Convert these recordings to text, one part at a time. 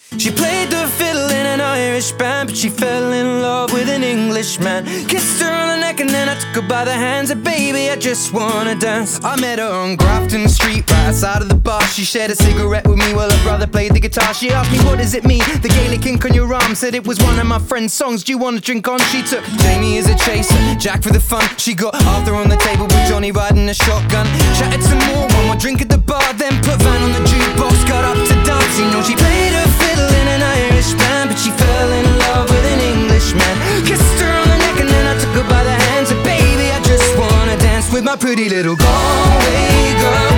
She played the fiddle in an Irish band, but she fell in love with an Englishman. Kissed her on the neck and then I took her by the hands. And baby, I just wanna dance. I met her on Grafton Street, right outside of the bar. She shared a cigarette with me while her brother played the guitar. She asked me, what does it mean, the Gaelic ink on your arm? Said it was one of my friend's songs, do you wanna drink on? She took Jamie as a chaser, Jack for the fun. She got Arthur on the table with Johnny riding a shotgun. Chatted some more, one more drink at the bar, then put Van on the jukebox, got up to dance. You know she played her fiddle in an Irish band, but she fell in love with an Englishman. Kissed her on the neck and then I took her by the hands. And baby, I just wanna dance with my pretty little Galway girl.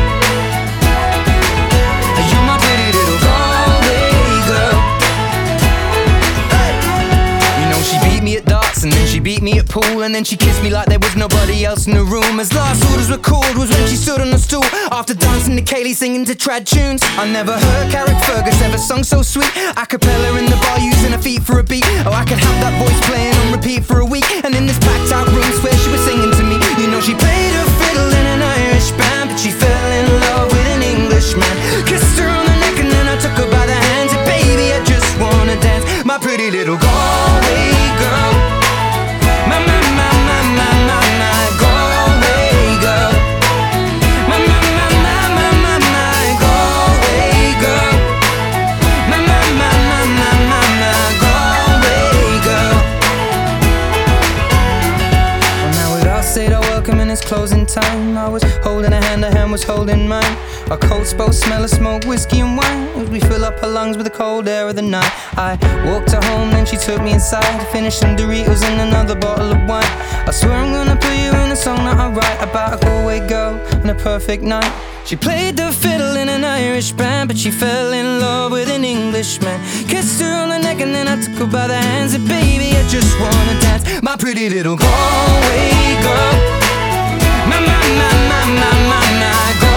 You're my pretty little Galway girl. Hey. You know she beat me at darts and then she beat me at pool, and then she kissed me like there was nobody else in the room. As last orders were called was when she stood on the stool, after dancing to Kaylee singing to trad tunes. I never heard Carrick Fergus ever sung so sweet. A cappella in the bar using her feet for a beat. Oh, I could have that voice playing on repeat for a week. And in this packed out room swear she was singing to me. You know she played her fiddle in an Irish band, but she fell in love with an Englishman. Kissed her on the neck and then I took her by the hands. And baby, I just wanna dance, my pretty little Galway girl. My Galway girl. My Galway girl. My Galway girl. Well, now we've all said our welcome and it's closing time. I was holding her hand was holding mine. Our coats both smell of smoke, whiskey and wine, as we fill up her lungs with the cold air of the night. I walked her home, then she took me inside to finish some Doritos and another bottle of wine. I swear I'm gonna put you in a song that I write about a Galway girl and a perfect night. She played the fiddle in an Irish band, but she fell in love with an Englishman. Kissed her on the neck and then I took her by the hands. And baby, I just wanna dance, my pretty little Galway girl. My Galway.